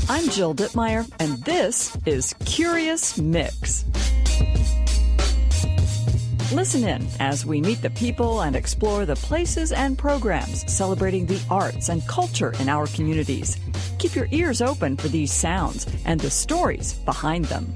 I'm Jill Dittmeyer, and this is Curious Mix. Listen in as we meet the people and explore the places and programs celebrating the arts and culture in our communities. Keep your ears open for these sounds and the stories behind them.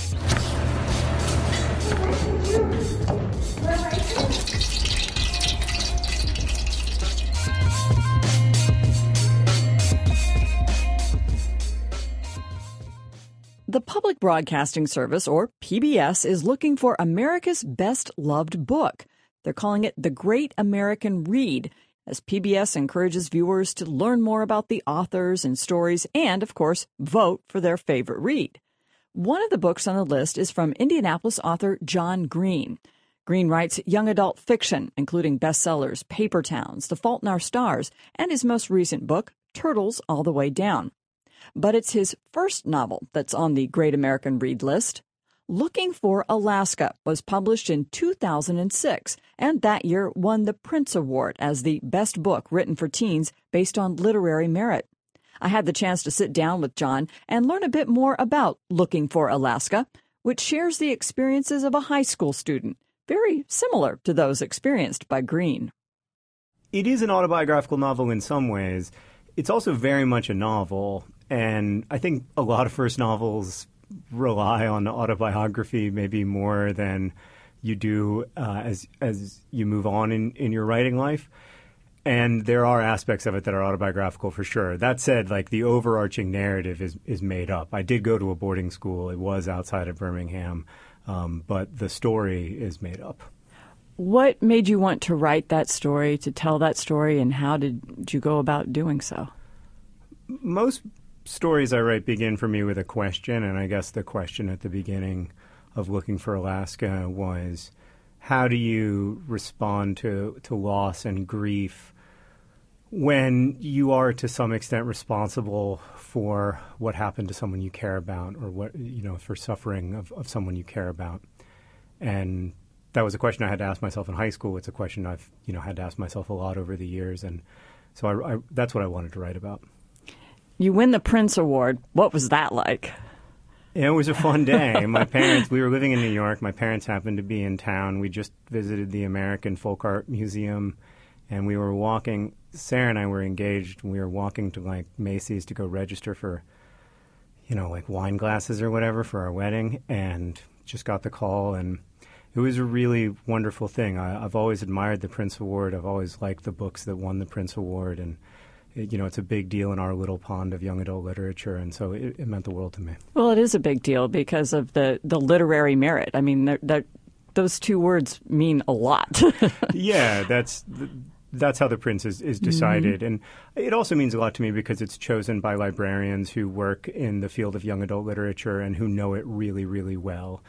The Public Broadcasting Service, or PBS, is looking for America's best loved book. They're calling it The Great American Read, as PBS encourages viewers to learn more about the authors and stories and, of course, vote for their favorite read. One of the books on the list is from Indianapolis author John Green. Green writes young adult fiction, including bestsellers Paper Towns, The Fault in Our Stars, and his most recent book, Turtles All the Way Down. But it's his first novel that's on the Great American Read list. Looking for Alaska was published in 2006, and that year won the Printz Award as the best book written for teens based on literary merit. I had the chance to sit down with John and learn a bit more about Looking for Alaska, which shares the experiences of a high school student, very similar to those experienced by Green. It is an autobiographical novel in some ways. It's also very much a novel. And I think a lot of first novels rely on autobiography maybe more than you do as you move on in your writing life. And there are aspects of it that are autobiographical for sure. That said, like the overarching narrative is made up. I did go to a boarding school. It was outside of Birmingham, but the story is made up. What made you want to write that story, to tell that story, and how did you go about doing so? Most stories I write begin for me with a question, and I guess the question at the beginning of Looking for Alaska was, how do you respond to loss and grief when you are to some extent responsible for what happened to someone you care about, or what, for suffering of someone you care about? And that was a question I had to ask myself in high school. It's a question I've had to ask myself a lot over the years, and so I that's what I wanted to write about. You win the Printz Award. What was that like? It was a fun day. We were living in New York. My parents happened to be in town. We just visited the American Folk Art Museum, and we were walking. Sarah and I were engaged. We were walking to Macy's to go register for, wine glasses or whatever for our wedding, and just got the call. And it was a really wonderful thing. I've always admired the Printz Award. I've always liked the books that won the Printz Award, and it's a big deal in our little pond of young adult literature, and so it meant the world to me. Well, it is a big deal because of the literary merit. I mean, those two words mean a lot. Yeah, that's how the Printz is decided. Mm-hmm. And it also means a lot to me because it's chosen by librarians who work in the field of young adult literature and who know it really, really well.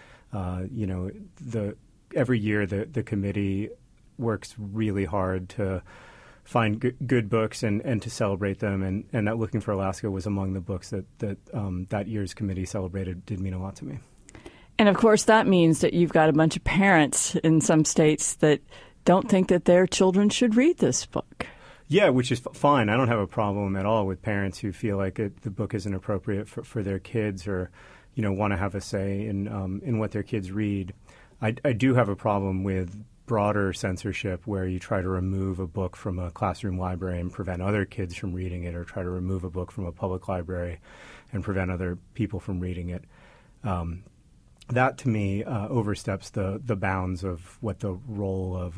Every year the committee works really hard to find good books and to celebrate them, and that Looking for Alaska was among the books that year's committee celebrated. Did mean a lot to me. And of course that means that you've got a bunch of parents in some states that don't think that their children should read this book. Yeah, which is fine. I don't have a problem at all with parents who feel like the book isn't appropriate for their kids, or want to have a say in what their kids read. I do have a problem with broader censorship where you try to remove a book from a classroom library and prevent other kids from reading it, or try to remove a book from a public library and prevent other people from reading it. That to me oversteps the bounds of what the role of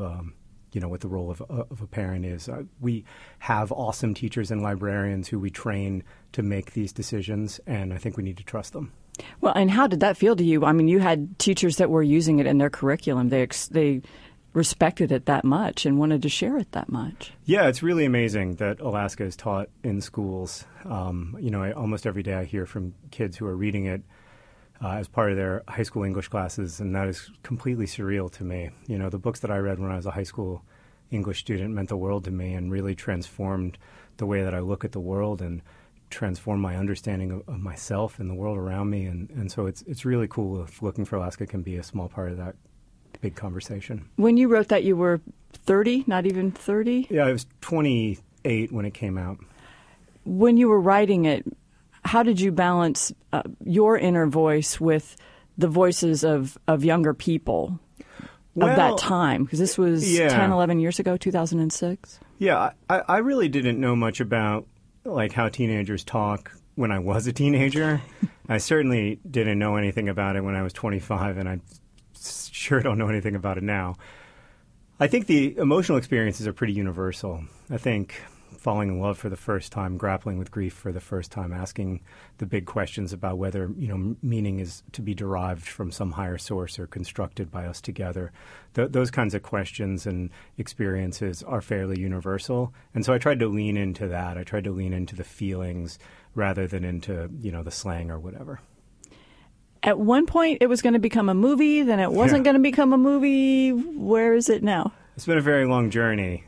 a parent is. We have awesome teachers and librarians who we train to make these decisions, and I think we need to trust them. Well, and how did that feel to you? I mean, you had teachers that were using it in their curriculum. They respected it that much and wanted to share it that much. Yeah, it's really amazing that Alaska is taught in schools. Almost every day I hear from kids who are reading it as part of their high school English classes, and that is completely surreal to me. The books that I read when I was a high school English student meant the world to me and really transformed the way that I look at the world and transformed my understanding of myself and the world around me. And so it's really cool if Looking for Alaska can be a small part of that big conversation. When you wrote that, you were 30, not even 30? Yeah, I was 28 when it came out. When you were writing it, how did you balance your inner voice with the voices of younger people of that time? Because this was 10, 11 years ago, 2006. Yeah, I really didn't know much about like how teenagers talk when I was a teenager. I certainly didn't know anything about it when I was 25, and I sure don't know anything about it now. I think the emotional experiences are pretty universal. I think falling in love for the first time, grappling with grief for the first time, asking the big questions about whether, meaning is to be derived from some higher source or constructed by us together. Those kinds of questions and experiences are fairly universal. And so I tried to lean into that. I tried to lean into the feelings rather than into, the slang or whatever. At one point, it was going to become a movie. Then it wasn't going to become a movie. Where is it now? It's been a very long journey.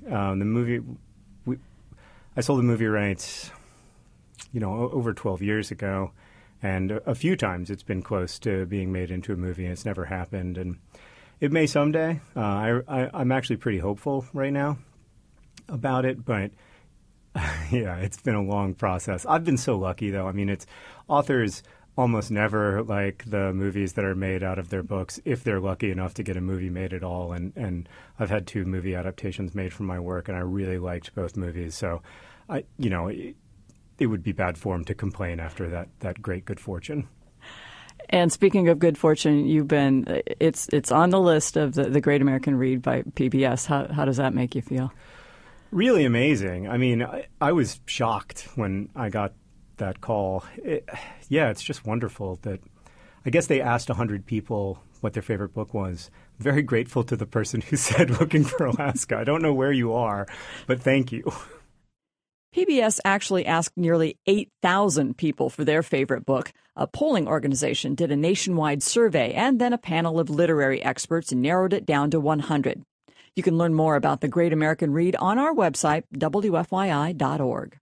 I sold the movie rights, over 12 years ago, and a few times it's been close to being made into a movie, and it's never happened. And it may someday. I'm actually pretty hopeful right now about it, but yeah, it's been a long process. I've been so lucky, though. I mean, it's authors almost never like the movies that are made out of their books if they're lucky enough to get a movie made at all. And I've had 2 movie adaptations made from my work, and I really liked both movies. So, it would be bad form to complain after that great good fortune. And speaking of good fortune, it's on the list of the Great American Read by PBS. How does that make you feel? Really amazing. I mean, I was shocked when I got that call. It's just wonderful that I guess they asked 100 people what their favorite book was. Very grateful to the person who said Looking for Alaska. I don't know where you are, but thank you. PBS actually asked nearly 8,000 people for their favorite book. A polling organization did a nationwide survey, and then a panel of literary experts narrowed it down to 100. You can learn more about the Great American Read on our website, WFYI.org.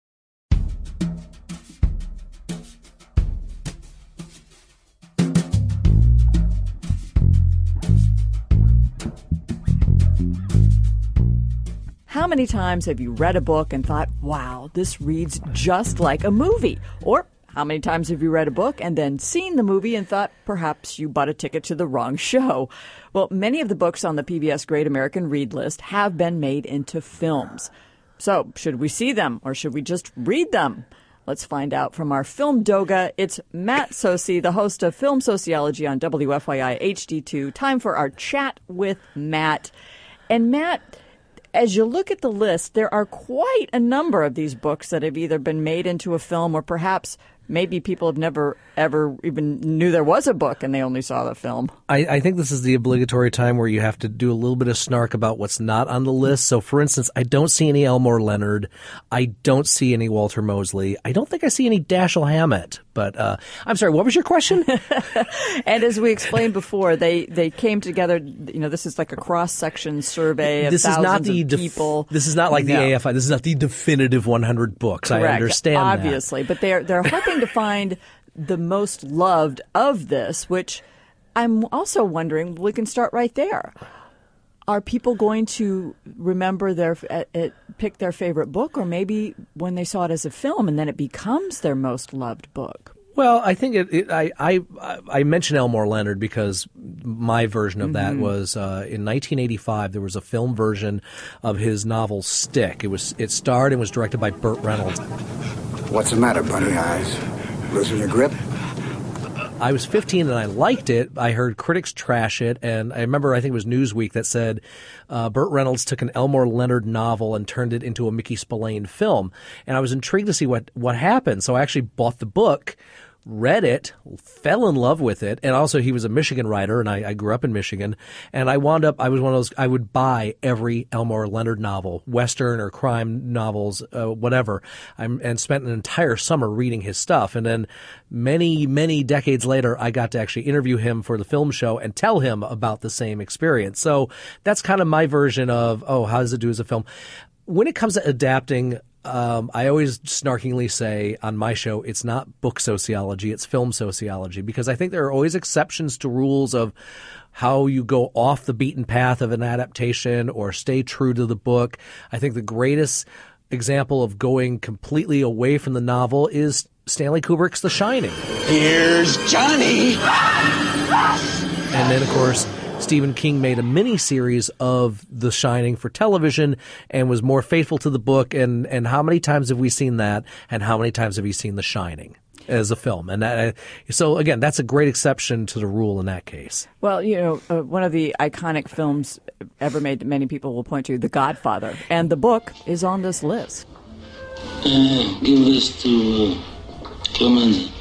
How many times have you read a book and thought, wow, this reads just like a movie? Or how many times have you read a book and then seen the movie and thought perhaps you bought a ticket to the wrong show? Well, many of the books on the PBS Great American Read list have been made into films. So should we see them or should we just read them? Let's find out from our film doga. It's Matt Sosi, the host of Film Sociology on WFYI HD2. Time for our chat with Matt. And Matt, as you look at the list, there are quite a number of these books that have either been made into a film or perhaps maybe people have never, ever even knew there was a book and they only saw the film. I think this is the obligatory time where you have to do a little bit of snark about what's not on the list. So, for instance, I don't see any Elmore Leonard. I don't see any Walter Mosley. I don't think I see any Dashiell Hammett. But I'm sorry, what was your question? And as we explained before, they came together. This is like a cross-section survey of thousands of people. This is not like the AFI. This is not the definitive 100 books. Correct. I understand obviously, that. But they're hoping to find the most loved of this, which I'm also wondering, we can start right there. Are people going to remember pick their favorite book, or maybe when they saw it as a film and then it becomes their most loved book? Well, I think I mentioned Elmore Leonard because my version of that was in 1985. There was a film version of his novel Stick. It starred and was directed by Burt Reynolds. What's the matter, Bunny Eyes? Losing your grip? I was 15 and I liked it. I heard critics trash it, and I remember I think it was Newsweek that said Burt Reynolds took an Elmore Leonard novel and turned it into a Mickey Spillane film. And I was intrigued to see what happened. So I actually bought the book, read it, fell in love with it, and also he was a Michigan writer, and I grew up in Michigan, and I was one of those, I would buy every Elmore Leonard novel, Western or crime novels, whatever, and spent an entire summer reading his stuff, and then many, many decades later, I got to actually interview him for the film show and tell him about the same experience. So that's kind of my version of, how does it do as a film? When it comes to adapting, I always snarkingly say on my show, it's not book sociology, it's film sociology, because I think there are always exceptions to rules of how you go off the beaten path of an adaptation or stay true to the book. I think the greatest example of going completely away from the novel is Stanley Kubrick's The Shining. Here's Johnny! And then, of course, Stephen King made a mini-series of The Shining for television and was more faithful to the book. And how many times have we seen that? And how many times have you seen The Shining as a film? And so, again, that's a great exception to the rule in that case. Well, one of the iconic films ever made that many people will point to, The Godfather. And the book is on this list. Give this to Clemenza.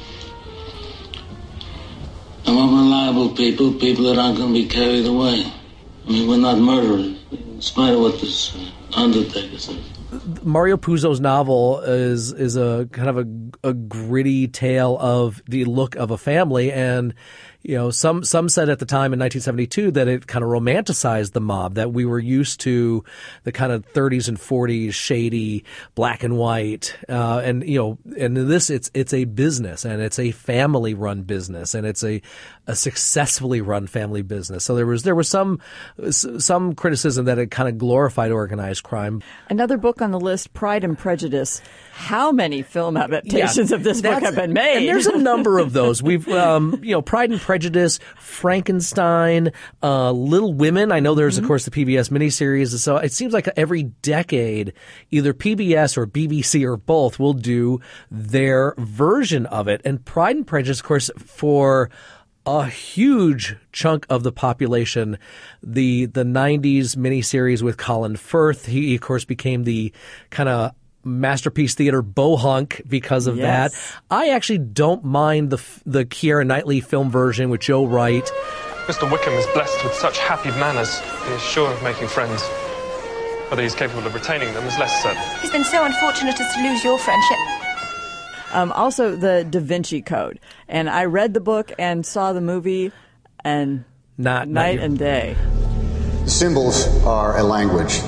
I want reliable people that aren't going to be carried away. I mean, we're not murderers, in spite of what this undertaker says. Mario Puzo's novel is a kind of a gritty tale of the look of a family, and some said at the time in 1972 that it kind of romanticized the mob, that we were used to the kind of 30s and 40s shady black and white, and in this it's a business, and it's a family run business, and it's a successfully run family business. So there was some criticism that it kind of glorified organized crime. Another book on the list, Pride and Prejudice. How many film adaptations of this book have been made? And there's a number of those. We've, Pride and Prejudice, Frankenstein, Little Women. I know there's, of course, the PBS miniseries. So it seems like every decade, either PBS or BBC or both will do their version of it. And Pride and Prejudice, of course, for a huge chunk of the population, the 90s miniseries with Colin Firth, he, of course, became the kind of Masterpiece Theater bohunk because of that. I actually don't mind the Keira Knightley film version with Joe Wright. Mr. Wickham is blessed with such happy manners. He is sure of making friends. Whether he's capable of retaining them is less certain. He's been so unfortunate as to lose your friendship. Also, the Da Vinci Code. And I read the book and saw the movie, and night and day. Symbols are a language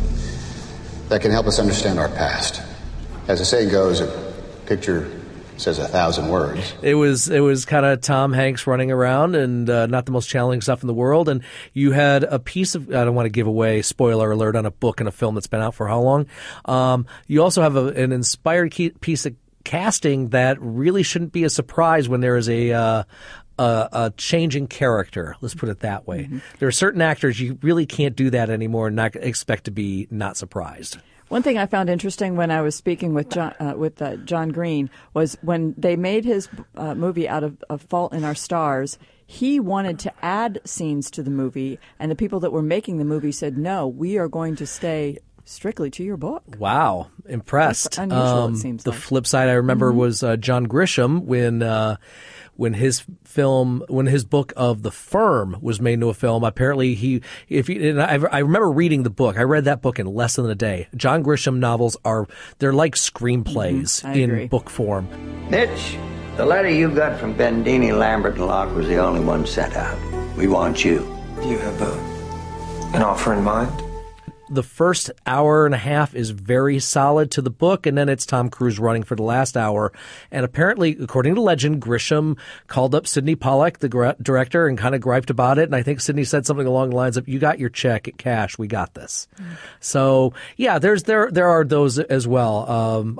that can help us understand our past. As the saying goes, a picture says 1,000 words. It was kind of Tom Hanks running around, and not the most challenging stuff in the world. And you had a piece of, I don't want to give away, spoiler alert, on a book and a film that's been out for how long? You also have an inspired piece of casting that really shouldn't be a surprise when there is a changing character. Let's put it that way. Mm-hmm. There are certain actors you really can't do that anymore and not expect to be not surprised. One thing I found interesting when I was speaking with John Green was when they made his movie out of Fault in Our Stars, he wanted to add scenes to the movie, and the people that were making the movie said, no, we are going to stay strictly to your book. Wow. Impressed. That's unusual, it seems the like. flip side I remember was John Grisham when his book of The Firm was made into a film. Apparently I remember reading the book. I read that book in less than a day. John Grisham novels they're like screenplays in book form. Mitch, the letter you got from Bendini, Lambert, and Locke was the only one sent out. We want you. Do you have an offer in mind? The first hour and a half is very solid to the book, and then it's Tom Cruise running for the last hour. And apparently, according to legend, Grisham called up Sidney Pollack, the director, and kind of griped about it. And I think Sidney said something along the lines of, "You got your check, cash, we got this." So yeah, there are those as well.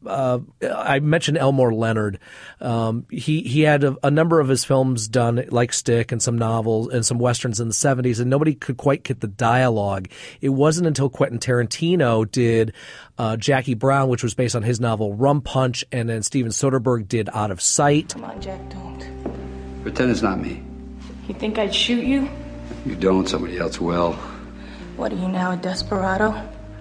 I mentioned Elmore Leonard. He had a number of his films done, like Stick and some novels and some westerns in the 70s, and nobody could quite get the dialogue. It wasn't until Quentin Tarantino did Jackie Brown, which was based on his novel Rum Punch, and then Steven Soderbergh did Out of Sight. Come on, Jack, don't. Pretend it's not me. You think I'd shoot you? You don't, somebody else will. What are you now, a desperado?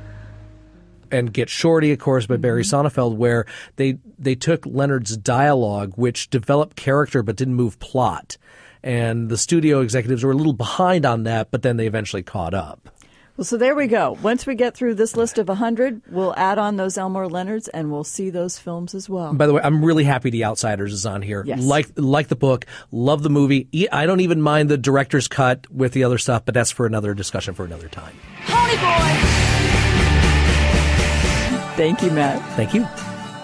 And Get Shorty, of course, by Barry Sonnenfeld, where they took Leonard's dialogue, which developed character but didn't move plot. And the studio executives were a little behind on that, but then they eventually caught up. Well, so there we go. Once we get through this list of 100, we'll add on those Elmore Leonards, and we'll see those films as well. By the way, I'm really happy The Outsiders is on here. Yes. Like the book, love the movie. I don't even mind the director's cut with the other stuff, but that's for another discussion for another time. Pony Boy! Thank you, Matt. Thank you.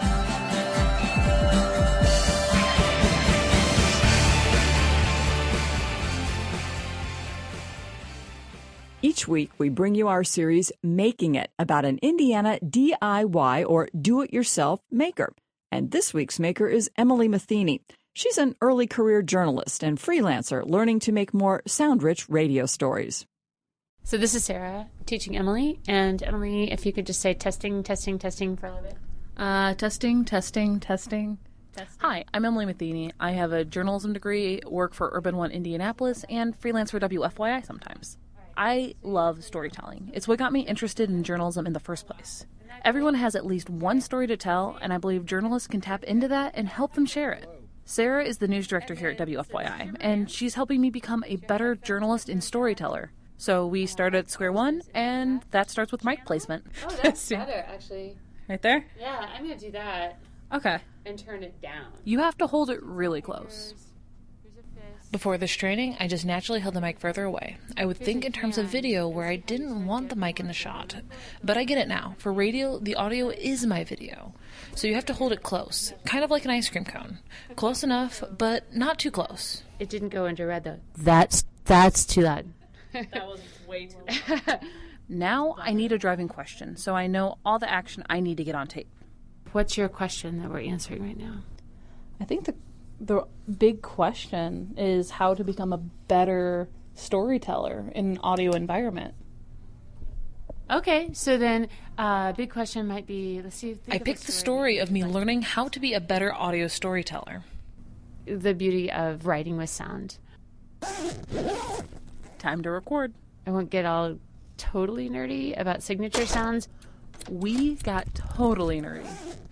Each week, we bring you our series, Making It, about an Indiana DIY or do-it-yourself maker. And this week's maker is Emily Matheny. She's an early career journalist and freelancer learning to make more sound-rich radio stories. So this is Sarah teaching Emily. And Emily, if you could just say testing, testing, testing for a little bit. Testing. Hi, I'm Emily Matheny. I have a journalism degree, work for Urban One Indianapolis, and freelance for WFYI sometimes. I love storytelling. It's what got me interested in journalism in the first place. Everyone has at least one story to tell, and I believe journalists can tap into that and help them share it. Sarah is the news director here at WFYI, and she's helping me become a better journalist and storyteller. So we start at square one, and that starts with mic placement. Oh, that's better, actually. Right there? Yeah, I'm going to do that. Okay. And turn it down. You have to hold it really close. Before this training, I just naturally held the mic further away. I would think in terms of video where I didn't want the mic in the shot. But I get it now. For radio, the audio is my video. So you have to hold it close, kind of like an ice cream cone. Close enough, but not too close. It didn't go into red, though. That's too loud. That was way too loud. Now I need a driving question, so I know all the action I need to get on tape. What's your question that we're answering right now? I think the big question is how to become a better storyteller in an audio environment. Okay, so then big question might be, let's see. I picked the story of me learning how to be a better audio storyteller. The beauty of writing with sound. Time to record. I won't get all totally nerdy about signature sounds. We got totally nerdy.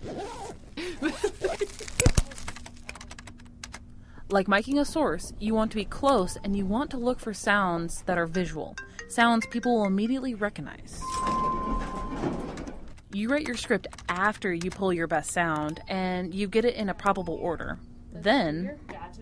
Like miking a source, you want to be close and you want to look for sounds that are visual. Sounds people will immediately recognize. You write your script after you pull your best sound and you get it in a probable order. Then,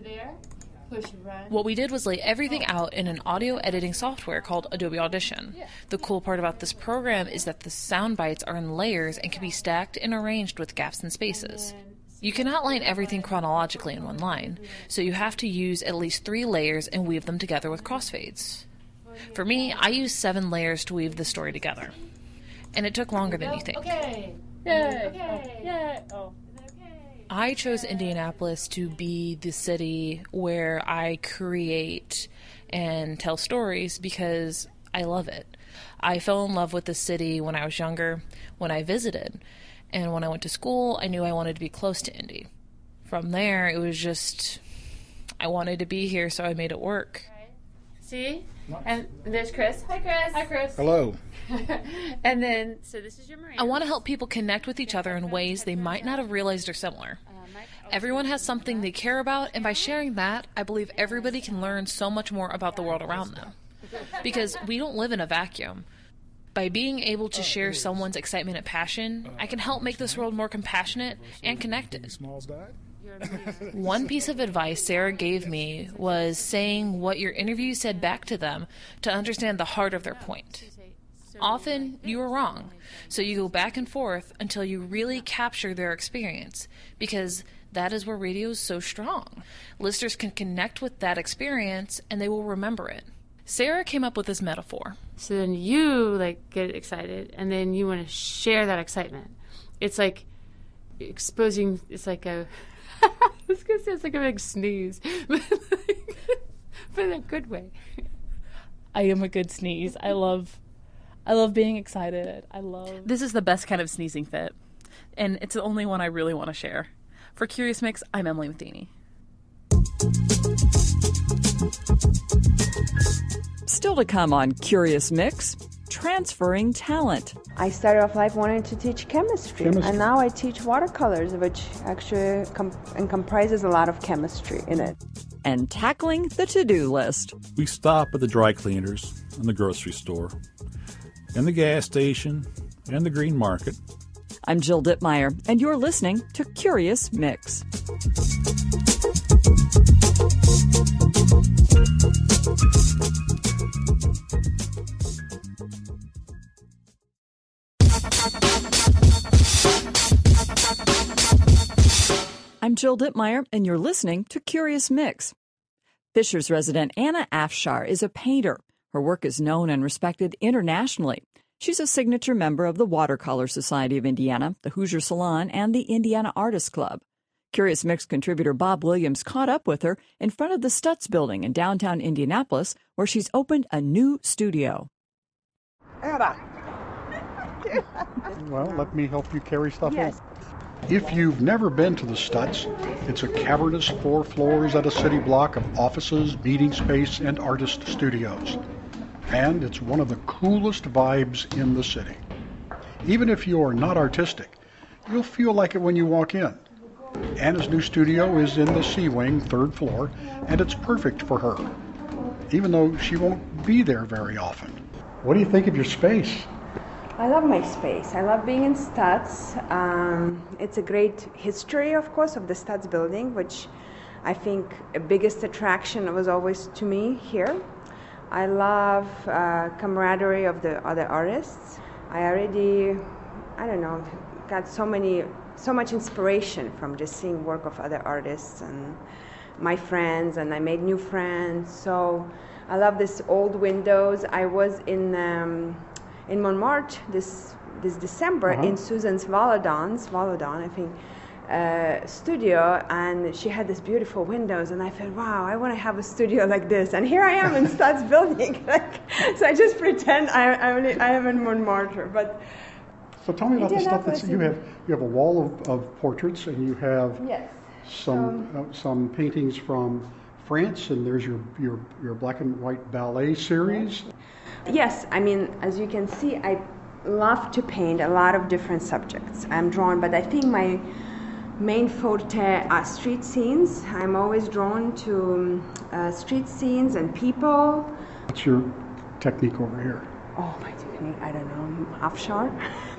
what we did was lay everything out in an audio editing software called Adobe Audition. The cool part about this program is that the sound bites are in layers and can be stacked and arranged with gaps and spaces. You cannot line everything chronologically in one line, so you have to use at least 3 layers and weave them together with crossfades. For me, I used 7 layers to weave the story together. And it took longer than you think. Okay. Yay. Okay. Yay. Oh. I chose Indianapolis to be the city where I create and tell stories because I love it. I fell in love with the city when I was younger, when I visited. And when I went to school, I knew I wanted to be close to Indy. From there, it was just, I wanted to be here, so I made it work. See? And there's Chris. Hi, Chris. Hi, Chris. Hello. And then, so this is your Miranda. I want to help people connect with each other in ways they might not have realized are similar. Everyone has something they care about, and by sharing that, I believe everybody can learn so much more about the world around them. Because we don't live in a vacuum. By being able to share someone's excitement and passion, I can help make this world more compassionate and connected. One piece of advice Sarah gave me was saying what your interview said back to them to understand the heart of their point. Often, you are wrong, so you go back and forth until you really capture their experience, because that is where radio is so strong. Listeners can connect with that experience, and they will remember it. Sarah came up with this metaphor. So then you get excited, and then you want to share that excitement. It's like exposing. It's like a. I was gonna say it's like a big sneeze, but in a good way. I am a good sneeze. I love being excited. This is the best kind of sneezing fit, and it's the only one I really want to share. For Curious Mix, I'm Emily Matheny. Still to come on Curious Mix, transferring talent. I started off life wanting to teach chemistry, and now I teach watercolors, which actually comprises a lot of chemistry in it. And tackling the to-do list. We stop at the dry cleaners and the grocery store, and the gas station, and the green market. I'm Jill Dittmeyer, and you're listening to Curious Mix. I'm Jill Dittmeyer, and you're listening to Curious Mix. Fishers resident Anna Afshar is a painter. Her work is known and respected internationally. She's a signature member of the Watercolor Society of Indiana, the Hoosier Salon, and the Indiana Artists Club. Curious Mix contributor Bob Williams caught up with her in front of the Stutz Building in downtown Indianapolis, where she's opened a new studio. Anna! Well, let me help you carry stuff in. If you've never been to the Stutz, it's a cavernous 4 floors at a city block of offices, meeting space, and artist studios. And it's one of the coolest vibes in the city. Even if you're not artistic, you'll feel like it when you walk in. Anna's new studio is in the C Wing, 3rd floor, and it's perfect for her, even though she won't be there very often. What do you think of your space? I love my space. I love being in Stutz. It's a great history, of course, of the Stutz Building, which I think the biggest attraction was always to me here. I love camaraderie of the other artists. I already, got so much inspiration from just seeing work of other artists and my friends, and I made new friends. So I love this old windows. I was in Montmartre this December in Susan's Valadon, I think, studio, and she had these beautiful windows, and I thought, wow, I want to have a studio like this. And here I am in Stutz Building. So I just pretend I am in Montmartre. But so tell me about the stuff that you have. You have a wall of portraits, and you have some paintings from France, and there's your black and white ballet series. Yes, I mean, as you can see, I love to paint a lot of different subjects. I'm drawn, but I think my main forte are street scenes. I'm always drawn to street scenes and people. What's your technique over here? Oh, my technique, I don't know, offshore.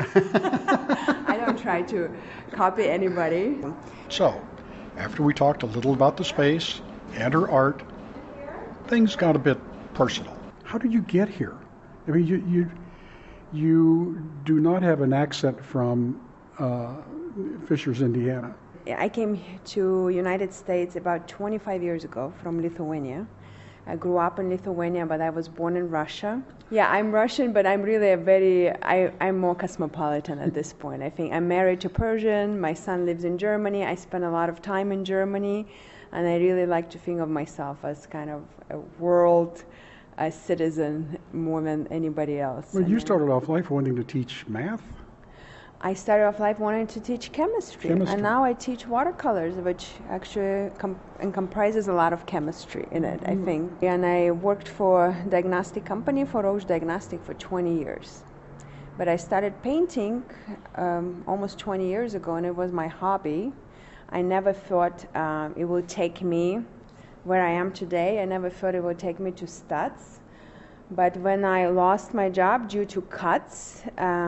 I don't try to copy anybody. So, after we talked a little about the space and her art, things got a bit personal. How did you get here? I mean, you do not have an accent from Fishers, Indiana. I came to United States about 25 years ago from Lithuania. I grew up in Lithuania, but I was born in Russia. Yeah, I'm Russian, but I'm really I'm more cosmopolitan at this point. I think I'm married to Persian. My son lives in Germany. I spend a lot of time in Germany, and I really like to think of myself as kind of a world citizen more than anybody else. Well, you started off life wanting to teach math. I started off life wanting to teach chemistry, and now I teach watercolors, which actually comprises a lot of chemistry in it, I think. And I worked for a diagnostic company, for Roche Diagnostic, for 20 years. But I started painting almost 20 years ago, and it was my hobby. I never thought it would take me where I am today. I never thought it would take me to Stutz. But when I lost my job due to cuts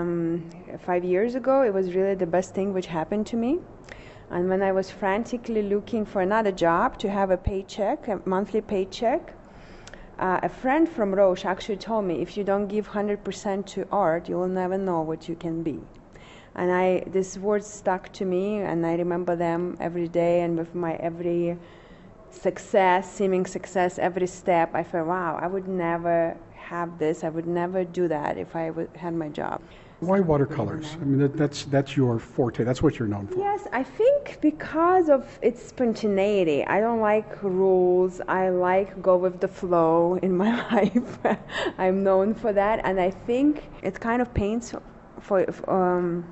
5 years ago, it was really the best thing which happened to me. And when I was frantically looking for another job to have a paycheck, a monthly paycheck, a friend from Roche actually told me, if you don't give 100% to art, you will never know what you can be. And these words stuck to me, and I remember them every day, and with my every seeming success, every step, I felt, wow, I would never have this. I would never do that if I had my job. Why watercolors? I mean, that's your forte. That's what you're known for. Yes, I think because of its spontaneity. I don't like rules. I like go with the flow in my life. I'm known for that, and I think it kind of paints on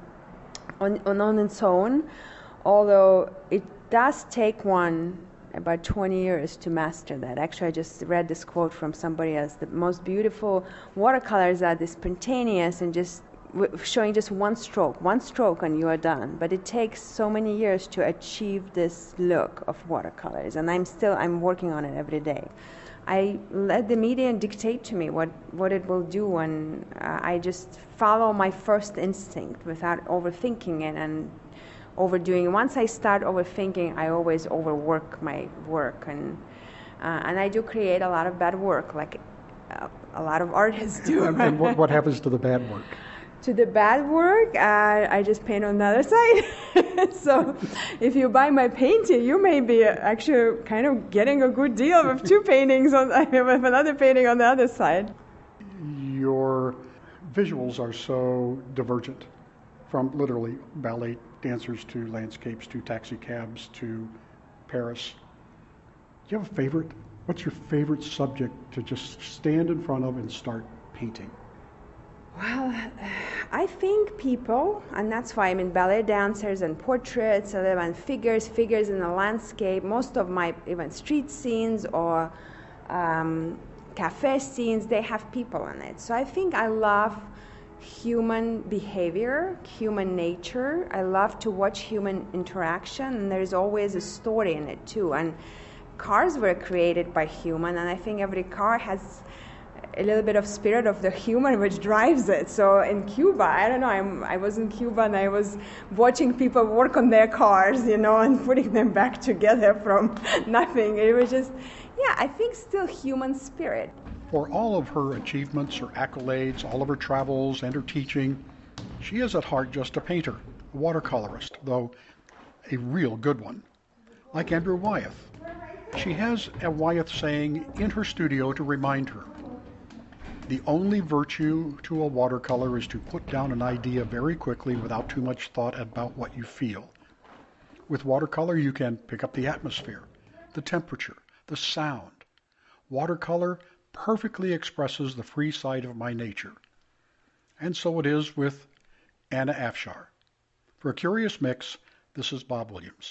its own, although it does take one about 20 years to master that. Actually, I just read this quote from somebody else. The most beautiful watercolors are the spontaneous and just showing just one stroke and you are done. But it takes so many years to achieve this look of watercolors, and I'm working on it every day. I let the medium dictate to me what it will do, and I just follow my first instinct without overthinking it and overdoing it. Once I start overthinking, I always overwork my work, and I do create a lot of bad work, like a lot of artists do. And what happens to the bad work? To the bad work, I just paint on the other side. So if you buy my painting, you may be actually kind of getting a good deal with two paintings with another painting on the other side. Your visuals are so divergent, from literally ballet dancers to landscapes to taxi cabs to Paris. Do you have a favorite? What's your favorite subject to just stand in front of and start painting? Well, I think people, and that's why ballet dancers and portraits and figures in the landscape. Most of my even street scenes or cafe scenes, they have people in it. So I think I love human behavior, human nature. I love to watch human interaction, and there's always a story in it too. And cars were created by human, and I think every car has a little bit of spirit of the human which drives it. So in Cuba, I don't know, I was in Cuba and I was watching people work on their cars, and putting them back together from nothing. It was just, I think still human spirit. For all of her achievements, her accolades, all of her travels, and her teaching, she is at heart just a painter, a watercolorist, though a real good one. Like Andrew Wyeth. She has a Wyeth saying in her studio to remind her, the only virtue to a watercolor is to put down an idea very quickly without too much thought about what you feel. With watercolor, you can pick up the atmosphere, the temperature, the sound. Watercolor perfectly expresses the free side of my nature. And so it is with Anna Afshar. For A Curious Mix, this is Bob Williams.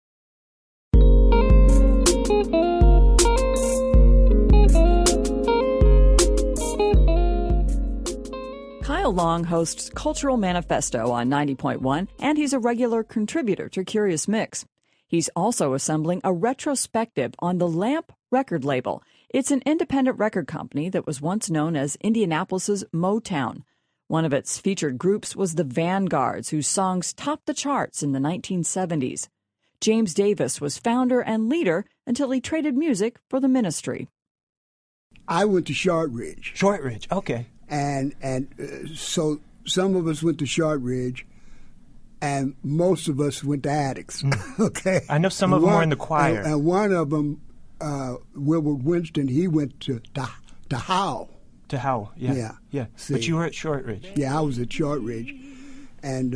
Kyle Long hosts Cultural Manifesto on 90.1, and he's a regular contributor to Curious Mix. He's also assembling a retrospective on the Lamp record label. It's an independent record company that was once known as Indianapolis's Motown. One of its featured groups was the Vanguards, whose songs topped the charts in the 1970s. James Davis was founder and leader until he traded music for the ministry. I went to Shortridge. Shortridge, okay. And so some of us went to Shortridge, and most of us went to Attucks. Okay. I know some of them were in the choir. And one of them, Wilbur Winston, he went to Howell. To Howell, yeah. Yeah. See, but you were at Shortridge. Yeah, I was at Shortridge. And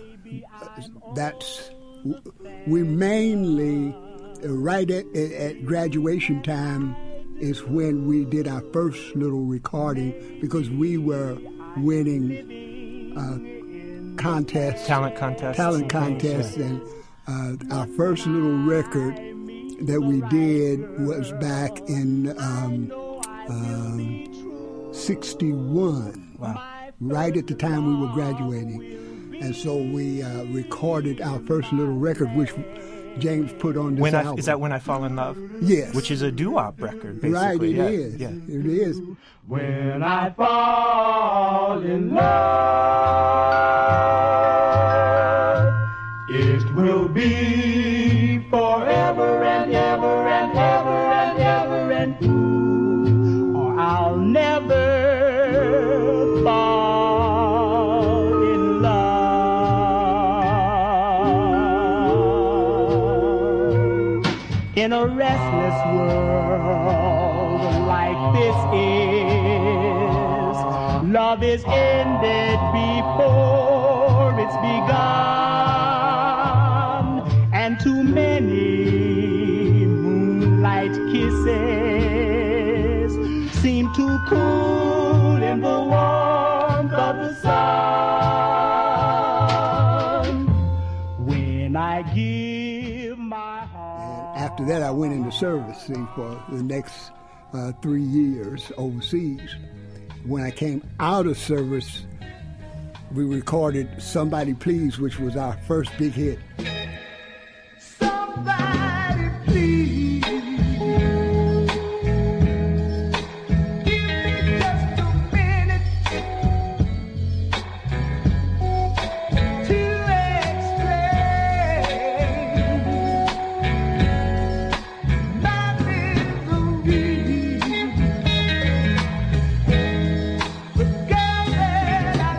we mainly, right at graduation time, is when we did our first little recording, because we were winning contests. Talent contests. And our first little record that we did was back in 61. Wow. Right at the time we were graduating. And so we recorded our first little record, which James put on this album. Is that When I Fall in Love? Yes. Which is a doo-wop record, basically. Right, it is. Yeah. It is. When I fall in love, it will be forever and ever and ever and ever and ooh, or I'll never fall in love. In a restless world like this is, love is ended before it's begun, and too many moonlight kisses seem to cool in the warmth of the sun. When I give my heart. After that, I went into service for the next 3 years overseas. When I came out of service, we recorded Somebody Please, which was our first big hit. Somebody please, give me just a minute to explain my misery. The girl that I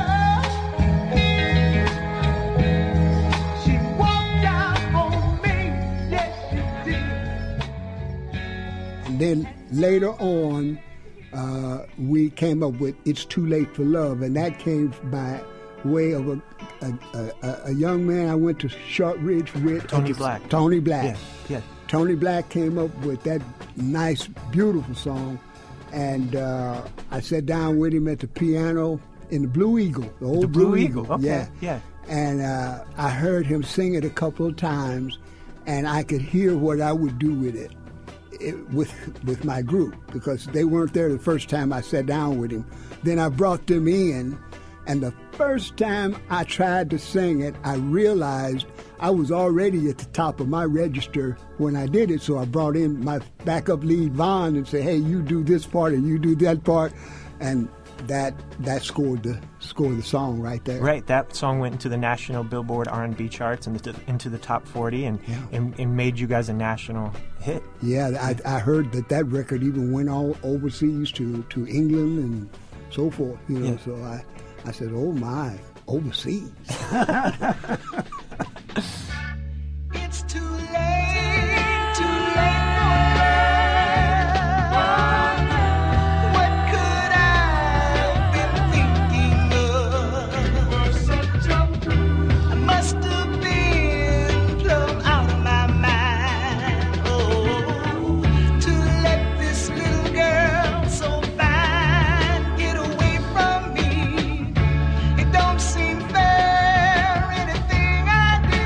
love, she walked out on me, yes she did. And then later on, we came up with It's Too Late for Love, and that came by way of a young man I went to Shortridge with. Tony Black. Tony Black. Yeah, yeah. Tony Black came up with that nice, beautiful song, and I sat down with him at the piano in the Blue Eagle, the old Blue Eagle. Okay, yeah. And I heard him sing it a couple of times, and I could hear what I would do with it, with my group, because they weren't there the first time I sat down with him. Then I brought them in, and the first time I tried to sing it, I realized I was already at the top of my register when I did it, so I brought in my backup lead, Vaughn, and said, hey, you do this part and you do that part, and that scored the song right there. Right, that song went into the national Billboard R&B charts and into the top 40 and made you guys a national hit. Yeah, I heard that record even went all overseas to England and so forth. You know, so I said, oh my, overseas. It's too late for love. What could I have been thinking of? I must have been plumb out of my mind. Oh, to let this little girl so fine get away from me. It don't seem fair, anything I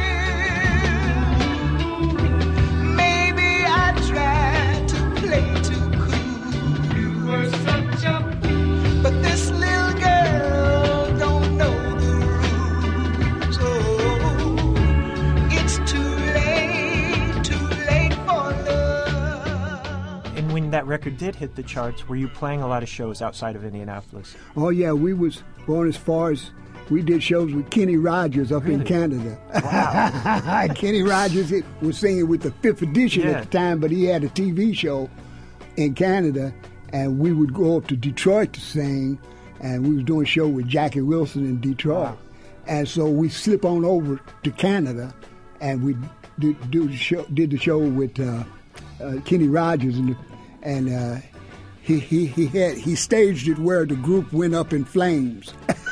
do. Maybe I tried to play too cool. You were such a fool. But this little girl don't know the rules. Oh, it's too late for love. And when that record did hit the charts, were you playing a lot of shows outside of Indianapolis? Oh yeah, we was going as far as we did shows with Kenny Rogers up in Canada. Wow. Kenny Rogers was singing with the Fifth Edition at the time, but he had a TV show in Canada, and we would go up to Detroit to sing, and we was doing a show with Jackie Wilson in Detroit. Wow. And so we slip on over to Canada, and we did the show with Kenny Rogers, and he staged it where the group went up in flames.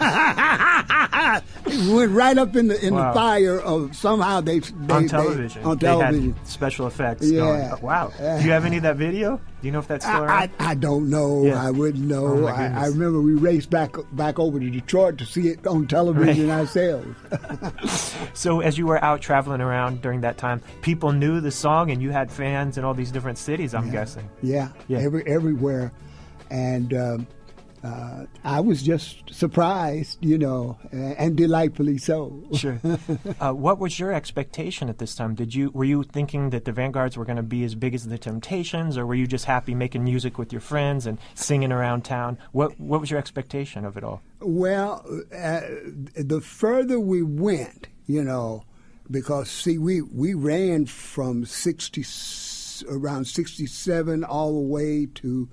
It went right up in the fire of somehow they on television. On television, they had special effects. Going. Oh, wow. Do you have any of that video? Do you know if that's still around? I don't know. Yeah. I wouldn't know. Oh, I remember we raced back over to Detroit to see it on television ourselves. So as you were out traveling around during that time, people knew the song, and you had fans in all these different cities, I'm guessing. Yeah. Everywhere. And I was just surprised, and delightfully so. Sure. What was your expectation at this time? Were you thinking that the Vanguards were going to be as big as the Temptations, or were you just happy making music with your friends and singing around town? What was your expectation of it all? Well, the further we went, because see, we ran from around 67 all the way to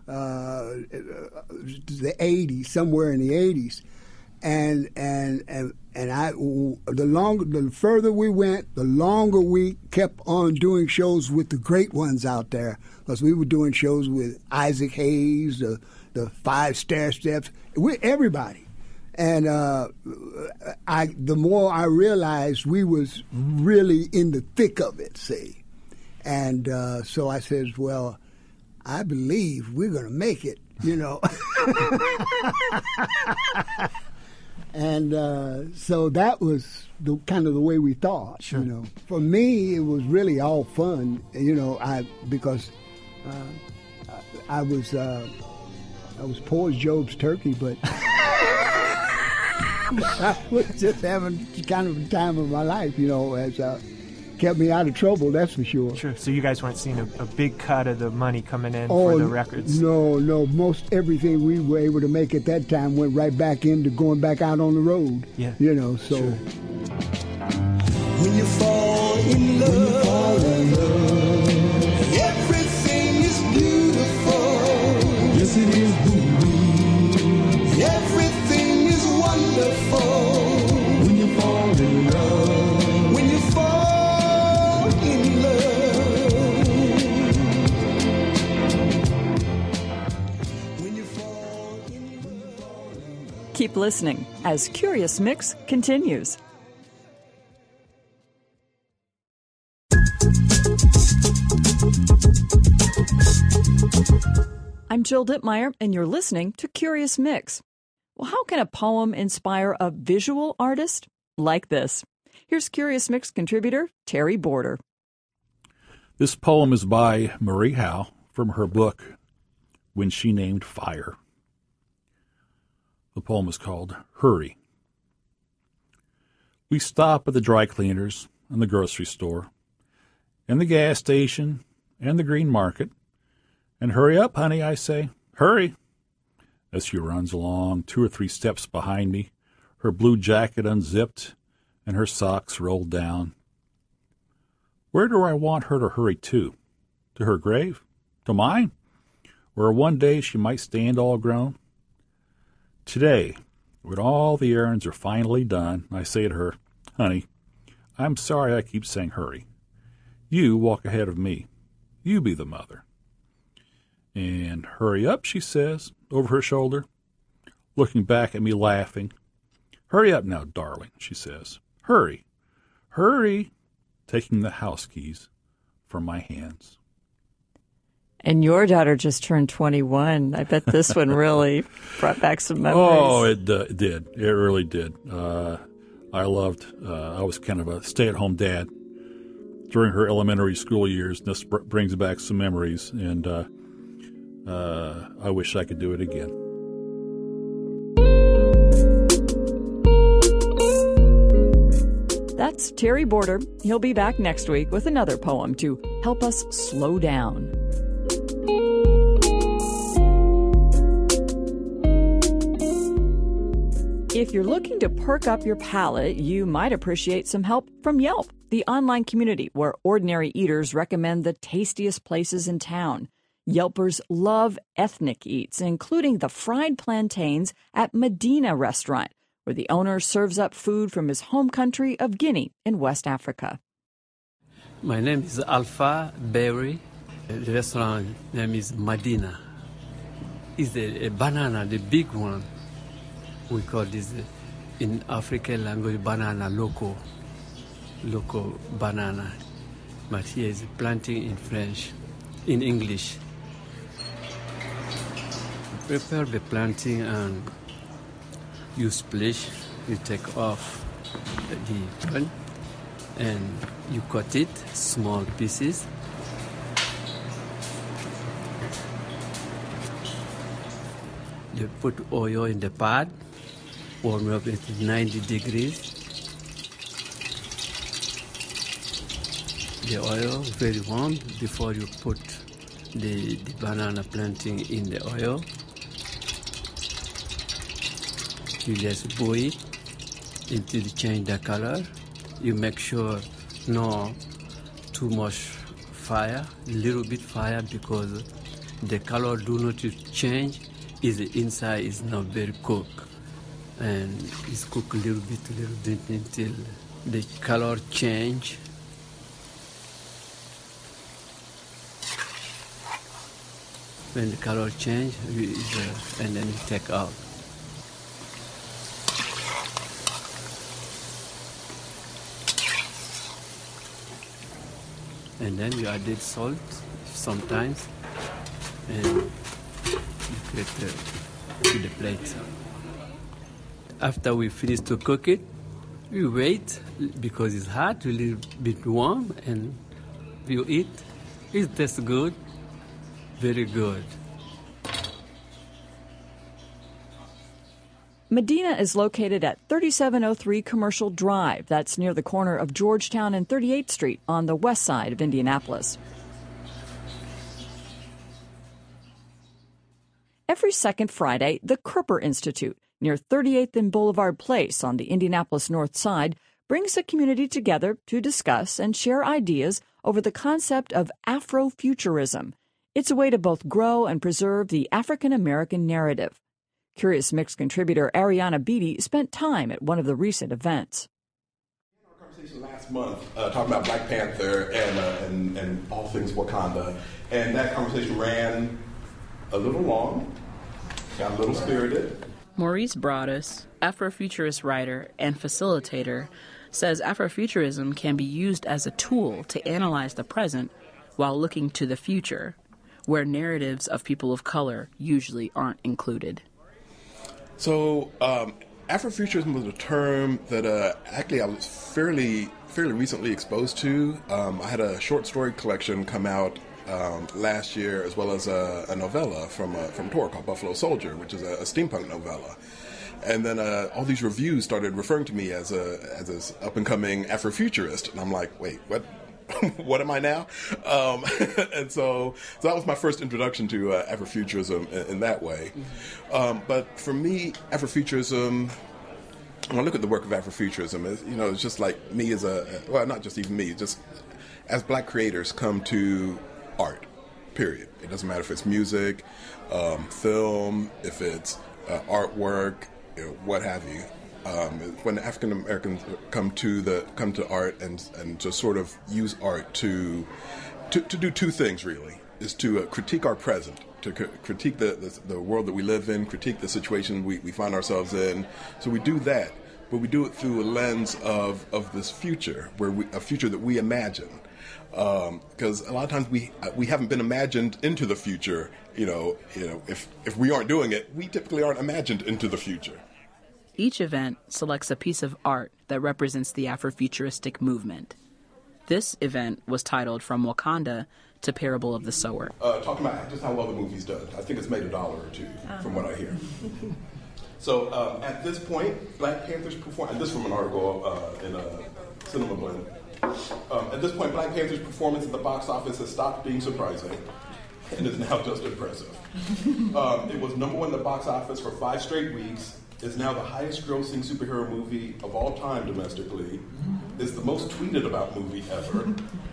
the 80s, somewhere in the 80s, and the further we went, the longer we kept on doing shows with the great ones out there, because we were doing shows with Isaac Hayes, the Five Stairsteps, with everybody, and the more I realized we was really in the thick of it, see, and so I says, well, I believe we're going to make it, And so that was kind of the way we thought, Sure. For me, it was really all fun, because I was poor as Job's turkey, but I was just having kind of the time of my life, as kept me out of trouble, that's for sure. Sure. So you guys weren't seeing a big cut of the money coming in for the records? No. Most everything we were able to make at that time went right back into going back out on the road. Yeah. So. Sure. When you fall in love, everything is beautiful. Yes, it is. Everything is wonderful. When you fall in love. When you fall in love. Keep listening as Curious Mix continues. I'm Jill Dittmeyer, and you're listening to Curious Mix. Well, how can a poem inspire a visual artist? Like this. Here's Curious Mix contributor Terry Border. This poem is by Marie Howe from her book, When She Named Fire. The poem is called Hurry. We stop at the dry cleaners and the grocery store and the gas station and the green market. And hurry up, honey, I say. Hurry. As she runs along 2 or 3 steps behind me, her blue jacket unzipped and her socks rolled down. Where do I want her to hurry to? To her grave? To mine? Where one day she might stand all grown? Today, when all the errands are finally done, I say to her, honey, I'm sorry I keep saying hurry. You walk ahead of me. You be the mother. And hurry up, she says, over her shoulder, looking back at me laughing. Hurry up now, darling, she says. Hurry, hurry, taking the house keys from my hands. And your daughter just turned 21. I bet this one really brought back some memories. Oh, it did. It really did. I was kind of a stay-at-home dad during her elementary school years. This brings back some memories, and I wish I could do it again. That's Terry Border. He'll be back next week with another poem to help us slow down. If you're looking to perk up your palate, you might appreciate some help from Yelp, the online community where ordinary eaters recommend the tastiest places in town. Yelpers love ethnic eats, including the fried plantains at Medina Restaurant, where the owner serves up food from his home country of Guinea in West Africa. My name is Alpha Berry. The restaurant name is Medina. It's a banana, the big one. We call this, in African language, banana loco banana. But here is planting in French, in English. Prepare the planting and you splish, you take off the gun and you cut it small pieces. You put oil in the pot, warm up at 90 degrees. The oil very warm before you put the banana planting in the oil. You just boil it until it change the color. You make sure no too much fire, little bit fire, because the color do not change. Is the inside is not very cooked, and it's cooked a little bit until the color change. When the color change, and then you take out. And then you added salt sometimes, and you put to the plate. After we finish to cook it, we wait because it's hot, a little bit warm, and you eat. It tastes good, very good. Medina is located at 3703 Commercial Drive. That's near the corner of Georgetown and 38th Street on the west side of Indianapolis. Every second Friday, the Krupper Institute, near 38th and Boulevard Place on the Indianapolis North Side, brings the community together to discuss and share ideas over the concept of Afrofuturism. It's a way to both grow and preserve the African American narrative. Curious Mix contributor Ariana Beatty spent time at one of the recent events. Our conversation last month talking about Black Panther and all things Wakanda, and that conversation ran a little long, got a little spirited. Maurice Broaddus, Afrofuturist writer and facilitator, says Afrofuturism can be used as a tool to analyze the present while looking to the future, where narratives of people of color usually aren't included. So, Afrofuturism was a term that actually I was fairly recently exposed to. I had a short story collection come out last year, as well as a novella from Tor called Buffalo Soldier, which is a steampunk novella. And then all these reviews started referring to me as this up-and-coming Afrofuturist, and I'm like, wait, what? What am I now? And so that was my first introduction to Afrofuturism in that way. But for me, Afrofuturism, when I look at the work of Afrofuturism, it's just like me as not just even me, just as black creators come to art, period. It doesn't matter if it's music, film, if it's artwork, what have you. When African Americans come to art and just sort of use art to do two things, really, is to critique our present, to critique the world that we live in, critique the situation we find ourselves in. So we do that, but we do it through a lens of this future, a future that we imagine. Because a lot of times we haven't been imagined into the future. If we aren't doing it, we typically aren't imagined into the future. Each event selects a piece of art that represents the Afrofuturistic movement. This event was titled From Wakanda to Parable of the Sower. Talking about just how well the movie's done. I think it's made $1 or $2 from what I hear. So at this point, Black Panthers perform, and this from an article in Cinema Blend. At this point, Black Panther's performance at the box office has stopped being surprising and is now just impressive. It was #1 at the box office for 5 straight weeks. Is now the highest grossing superhero movie of all time domestically. It's the most tweeted about movie ever.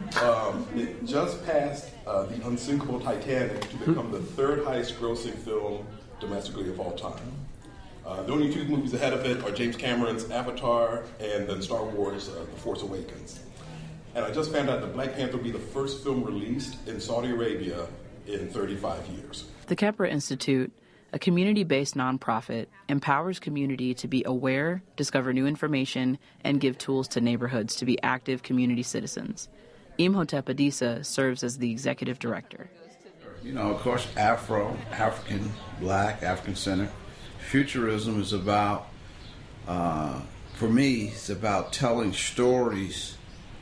It just passed The Unsinkable Titanic to become the 3rd highest grossing film domestically of all time. The only 2 movies ahead of it are James Cameron's Avatar and then Star Wars The Force Awakens. And I just found out that Black Panther will be the first film released in Saudi Arabia in 35 years. The Kepra Institute, a community-based nonprofit, empowers community to be aware, discover new information, and give tools to neighborhoods to be active community citizens. Imhotep Adisa serves as the executive director. Of course, African, Black, African-centered. Futurism is about, for me, it's about telling stories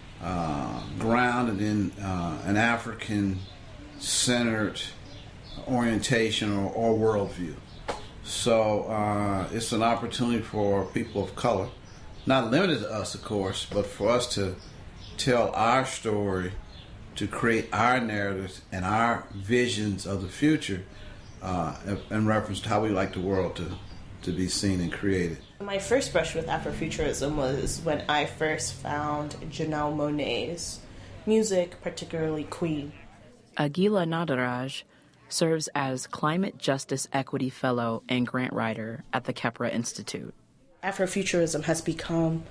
grounded in an African-centered orientation or worldview. So it's an opportunity for people of color, not limited to us, of course, but for us to tell our story, to create our narratives and our visions of the future in reference to how we like the world to be seen and created. My first brush with Afrofuturism was when I first found Janelle Monáe's music, particularly Queen. Aguila Nadaraj serves as Climate Justice Equity Fellow and Grant Writer at the Kepra Institute. Afrofuturism has become,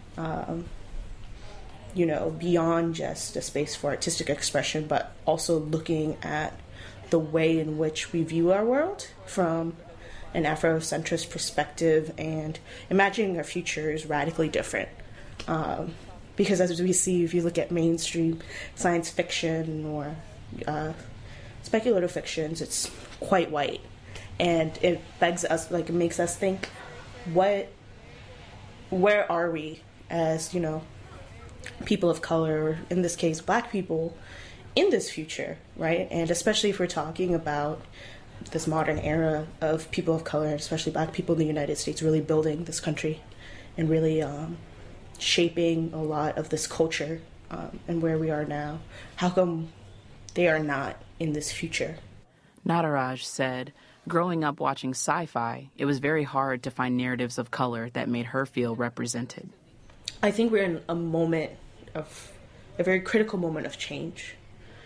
beyond just a space for artistic expression, but also looking at the way in which we view our world from an Afrocentrist perspective and imagining our future is radically different. Because as we see, if you look at mainstream science fiction or speculative fictions, it's quite white, and it begs us, it makes us think, where are we as people of color, in this case Black people, in this future, right? And especially if we're talking about this modern era of people of color, especially Black people in the United States, really building this country and really shaping a lot of this culture and where we are now. How come they are not in this future? Nadaraj said, growing up watching sci-fi, it was very hard to find narratives of color that made her feel represented. I think we're in a very critical moment of change.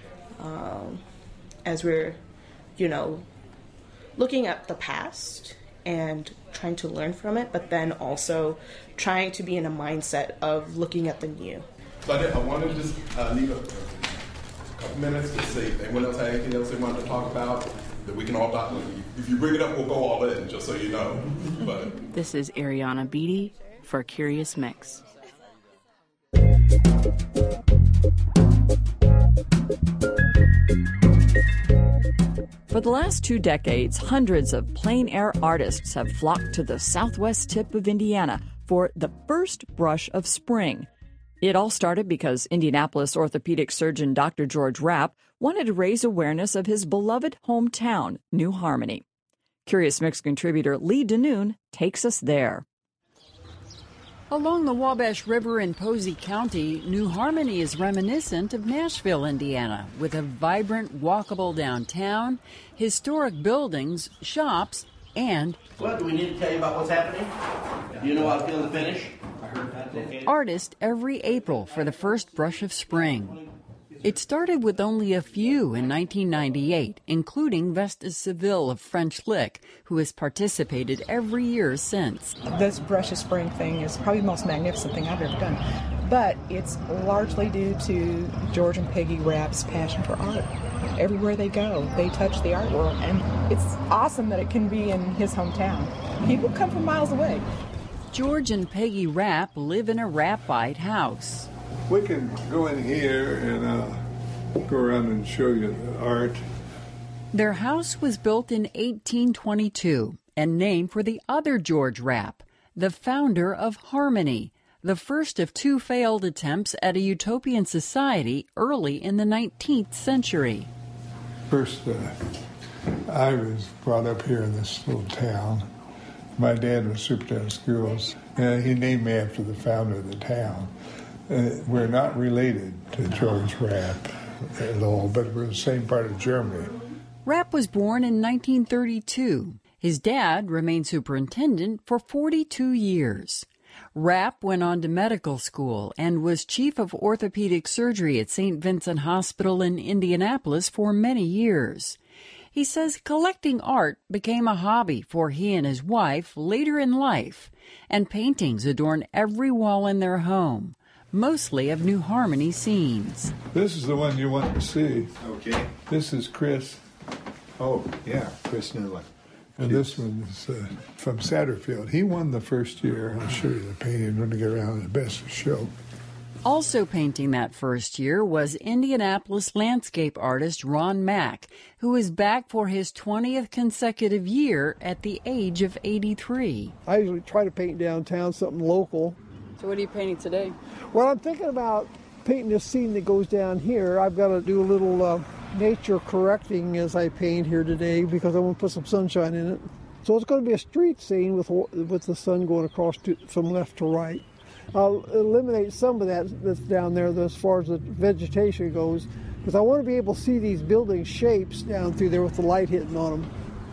As we're, looking at the past and trying to learn from it, but then also trying to be in a mindset of looking at the new. So I wanted to just leave a couple minutes to see if anyone else had anything else they wanted to talk about. that we can all talk. If you bring it up, we'll go all in, just so you know. But this is Ariana Beatty for Curious Mix. For the last 2 decades, hundreds of plein air artists have flocked to the southwest tip of Indiana for the first brush of spring. It all started because Indianapolis orthopedic surgeon Dr. George Rapp wanted to raise awareness of his beloved hometown, New Harmony. Curious Mix contributor Lee Denoon takes us there. Along the Wabash River in Posey County, New Harmony is reminiscent of Nashville, Indiana, with a vibrant, walkable downtown, historic buildings, shops, and... Well, do we need to tell you about what's happening? Do you know how to feel the finish? Artist every April for the first brush of spring. It started with only a few in 1998, including Vesta Seville of French Lick, who has participated every year since. This Brush of Spring thing is probably the most magnificent thing I've ever done. But it's largely due to George and Peggy Rapp's passion for art. Everywhere they go, they touch the art world, and it's awesome that it can be in his hometown. People come from miles away. George and Peggy Rapp live in a Rappite house. We can go in here and go around and show you the art. Their house was built in 1822 and named for the other George Rapp, the founder of Harmony, the first of 2 failed attempts at a utopian society early in the 19th century. First, I was brought up here in this little town. My dad was superintendent of schools, and he named me after the founder of the town. We're not related to George Rapp at all, but we're the same part of Germany. Rapp was born in 1932. His dad remained superintendent for 42 years. Rapp went on to medical school and was chief of orthopedic surgery at St. Vincent Hospital in Indianapolis for many years. He says collecting art became a hobby for he and his wife later in life, and paintings adorn every wall in their home, mostly of New Harmony scenes. This is the one you want to see. Okay. This is Chris. Oh, yeah, Chris Newland. And this one is from Satterfield. He won the first year. I'll show you the painting when we get around to the best show. Also painting that first year was Indianapolis landscape artist Ron Mack, who is back for his 20th consecutive year at the age of 83. I usually try to paint downtown, something local. So what are you painting today? Well, I'm thinking about painting this scene that goes down here. I've got to do a little nature correcting as I paint here today because I want to put some sunshine in it. So it's going to be a street scene with the sun going across from left to right. I'll eliminate some of that's down there as far as the vegetation goes because I want to be able to see these building shapes down through there with the light hitting on them.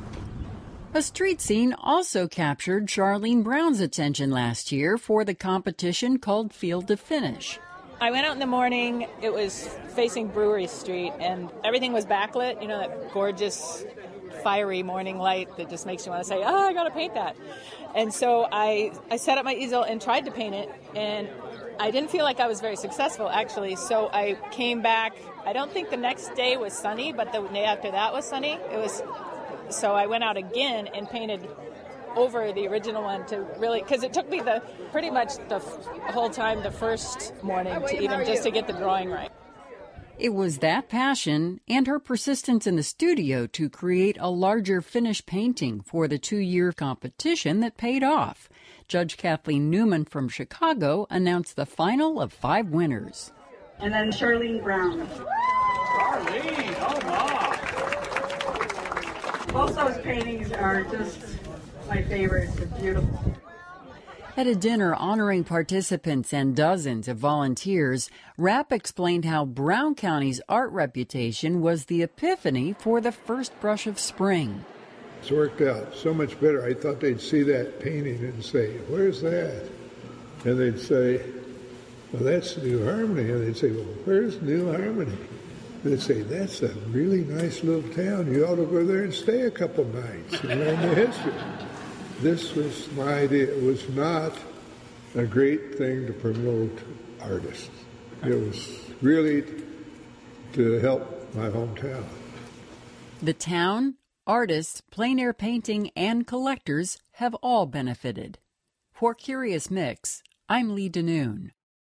A street scene also captured Charlene Brown's attention last year for the competition called Field to Finish. I went out in the morning, it was facing Brewery Street, and everything was backlit, you know, that gorgeous, fiery morning light that just makes you want to say, I got to paint that. And so I set up my easel and tried to paint it, and I didn't feel like I was very successful, actually, so I came back. I don't think the next day was sunny, but the day after that was sunny. So I went out again and painted over the original one to really, because it took me pretty much the whole time the first morning to even just to get the drawing right. It was that passion and her persistence in the studio to create a larger finish painting for the 2-year competition that paid off. Judge Kathleen Newman from Chicago announced the final of 5 winners. And then Charlene Brown. Charlene, oh my! Both those paintings are just my favorites. They're beautiful. At a dinner honoring participants and dozens of volunteers, Rapp explained how Brown County's art reputation was the epiphany for the first brush of spring. It's worked out so much better. I thought they'd see that painting and say, where's that? And they'd say, well, that's New Harmony. And they'd say, well, where's New Harmony? And they'd say, that's a really nice little town. You ought to go there and stay a couple nights and learn the history. This was my idea. It was not a great thing to promote artists. It was really to help my hometown. The town Artists, plein air painting, and collectors have all benefited. For Curious Mix, I'm Lee Denoon.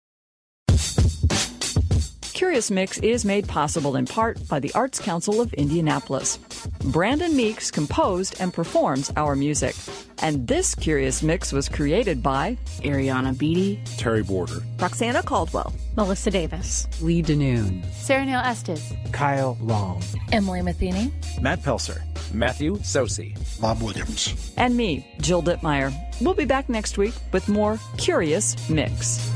Curious Mix is made possible in part by the Arts Council of Indianapolis. Brandon Meeks composed and performs our music. And this Curious Mix was created by Ariana Beatty, Terry Border, Roxana Caldwell, Melissa Davis, Lee Denoon, Sarah Neal Estes, Kyle Long, Emily Matheny, Matt Pelser, Matthew Sosi, Bob Williams, and me, Jill Dittmeyer. We'll be back next week with more Curious Mix.